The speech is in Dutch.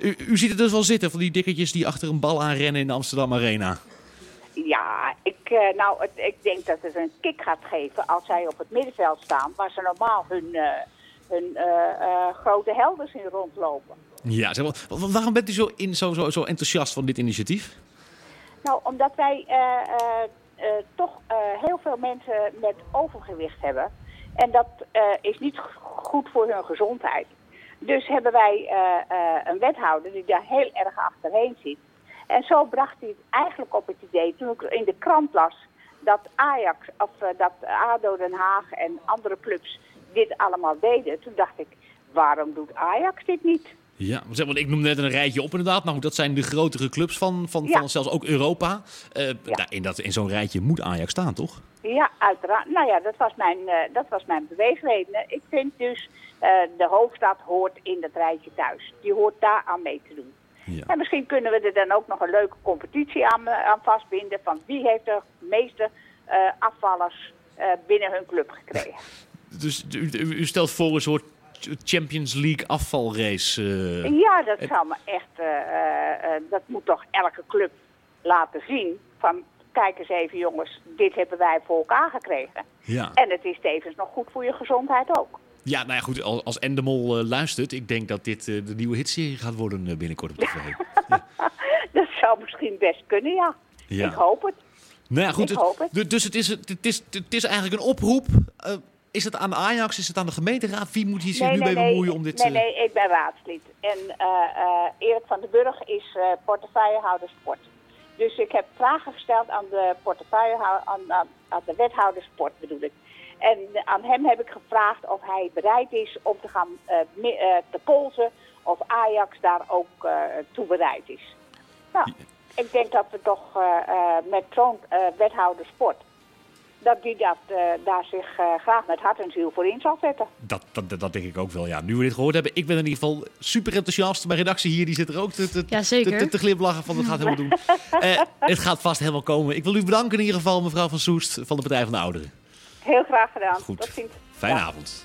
U ziet het dus wel zitten van die dikkertjes die achter een bal aanrennen in de Amsterdam Arena. Ja, ik denk dat het een kick gaat geven als zij op het middenveld staan, waar ze normaal hun grote helden in rondlopen. Ja, zeg maar, waarom bent u zo enthousiast van dit initiatief? Nou, omdat wij toch heel veel mensen met overgewicht hebben. En dat is niet goed voor hun gezondheid. Dus hebben wij een wethouder die daar heel erg achterheen zit. En zo bracht hij het eigenlijk op het idee, toen ik in de krant las, dat dat ADO Den Haag en andere clubs dit allemaal deden. Toen dacht ik, waarom doet Ajax dit niet? Ja, zeg maar, ik noemde net een rijtje op inderdaad. Nou, dat zijn de grotere clubs van zelfs ook Europa. In zo'n rijtje moet Ajax staan, toch? Ja, uiteraard. Nou ja, dat was mijn beweegreden. Ik vind dus, de hoofdstad hoort in dat rijtje thuis. Die hoort daar aan mee te doen. Ja. En misschien kunnen we er dan ook nog een leuke competitie aan vastbinden. Van wie heeft de meeste afvallers binnen hun club gekregen. Dus u stelt voor een soort Champions League afvalrace. Ja, dat zou me echt... dat moet toch elke club laten zien. Van, kijk eens even jongens, dit hebben wij voor elkaar gekregen. Ja. En het is tevens nog goed voor je gezondheid ook. Ja, nou ja, goed, als Endemol luistert, ik denk dat dit de nieuwe hitserie gaat worden binnenkort op tv. Ja. Dat zou misschien best kunnen, ja. Ik hoop het. Nou ja, goed, dus het is eigenlijk een oproep. Is het aan Ajax, is het aan de gemeenteraad? Wie moet hier zich nu mee bemoeien om dit... Nee, ik ben raadslid. En Erik van den Burg is portefeuillehouder sport. Dus ik heb vragen gesteld aan de portefeuillehouder, aan de wethouder sport bedoel ik. En aan hem heb ik gevraagd of hij bereid is om te gaan te polsen of Ajax daar ook toe bereid is. Nou, ik denk dat we toch met zo'n wethouder sport, dat die daar zich graag met hart en ziel voor in zal zetten. Dat denk ik ook wel, ja. Nu we dit gehoord hebben, ik ben in ieder geval super enthousiast. Mijn redactie hier die zit er ook te glimlachen van het gaat helemaal doen. Het gaat vast helemaal komen. Ik wil u bedanken in ieder geval, mevrouw Van Soest van de Partij van de Ouderen. Heel graag gedaan. Goed. Tot ziens. Fijne avond.